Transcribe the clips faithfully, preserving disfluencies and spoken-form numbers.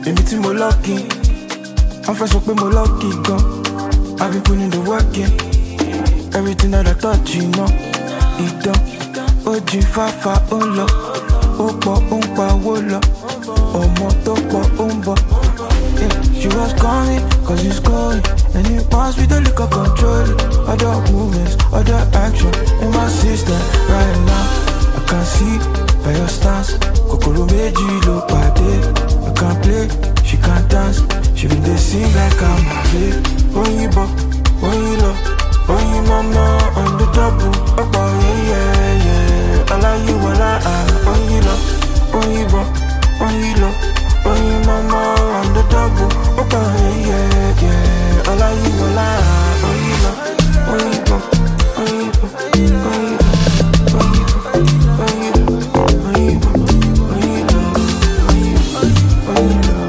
èmi tí mo lucky. I'm fresh up with my lucky gun. I've been putting the work in. Everything that I touch, you know, it done. O G Fafa Unlo, Opo Umpa Wolo, Omo Topo Umbo. She was calling, cause it's going. And it wants me to look at control. Other movements, other action in my system right now. I can see by your stance. Kokoro meji lo pade. I can't play, she can't dance. She been they sing like I'm a play. When you buck, when you low, when you mama on the double. Oh boy, yeah, yeah, yeah. I like you, I like I. When you low, when you buck, when you low, when you mama on the double. Oh boy, yeah, yeah, yeah. I like you, I like I. When you low, when you buck, when you buck, when you buck, when you buck, when you buck, when you buck, when you low, when you buck, when you low.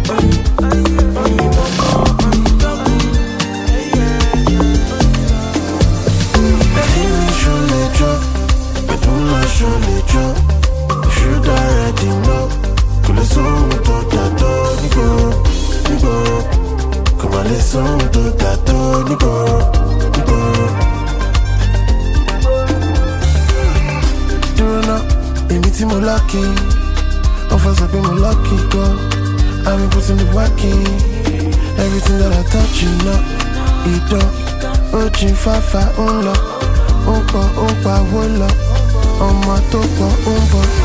Show me job, you should already know. Could I song to that door, Nigo, Nigo. Come on, let's song to that door, Nigo, Nigo. Do you know, in meeting my lucky. I'm fast up in my lucky, go. I've been putting the work in. Everything that I touch, you know, it don't. O G Fafa Unlo, Opa, Opa, Wolo. On my top, on